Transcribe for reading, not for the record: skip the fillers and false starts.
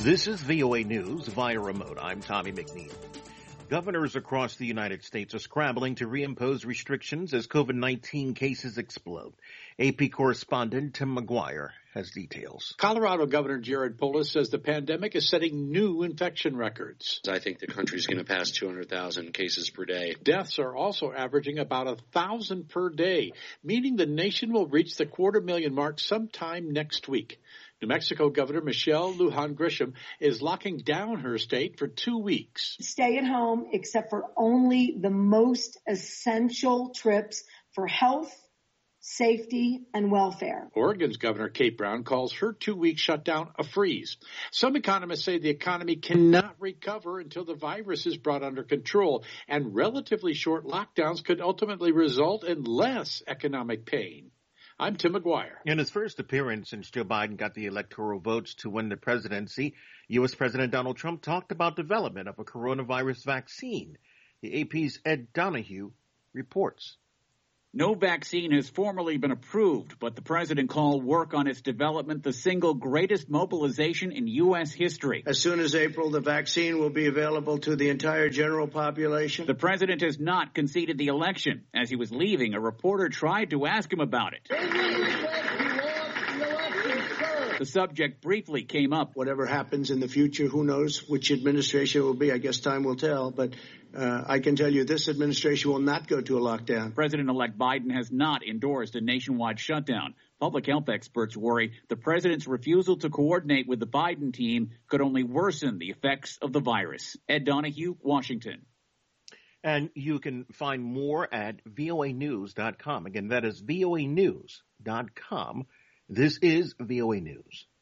This is VOA News via remote. I'm Tommy McNeil. Governors across the United States are scrambling to reimpose restrictions as COVID-19 cases explode. AP correspondent Tim McGuire has details. Colorado Governor Jared Polis says the pandemic is setting new infection records. I think the country's going to pass 200,000 cases per day. Deaths are also averaging about 1,000 per day, meaning the nation will reach the 250,000 mark sometime next week. New Mexico Governor Michelle Lujan Grisham is locking down her state for 2 weeks. Stay at home except for only the most essential trips for health, safety, and welfare. Oregon's Governor Kate Brown calls her 2-week shutdown a freeze. Some economists say the economy cannot recover until the virus is brought under control, and relatively short lockdowns could ultimately result in less economic pain. I'm Tim McGuire. In his first appearance since Joe Biden got the electoral votes to win the presidency, U.S. President Donald Trump talked about development of a coronavirus vaccine. The AP's Ed Donahue reports. No vaccine has formally been approved, but the president called work on its development the single greatest mobilization in U.S. history. As soon as April, the vaccine will be available to the entire general population. The president has not conceded the election. As he was leaving, a reporter tried to ask him about it. The subject briefly came up. Whatever happens in the future, who knows which administration it will be. I guess time will tell. But I can tell you this administration will not go to a lockdown. President-elect Biden has not endorsed a nationwide shutdown. Public health experts worry the president's refusal to coordinate with the Biden team could only worsen the effects of the virus. Ed Donahue, Washington. And you can find more at voanews.com. Again, that is voanews.com. This is VOA News.